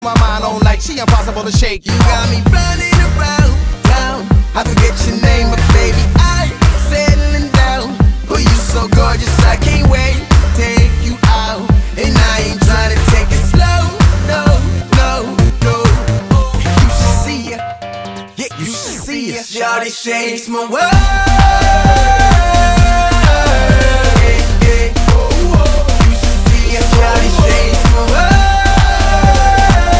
My mind on like she impossible to shake. You got me running around town. I forget your name, but baby, I'm settling down. But you so gorgeous, I can't wait to take you out. And I ain't trying to take it slow, no, no, no. You should see ya, yeah, you should see ya. Shawty shakes my world.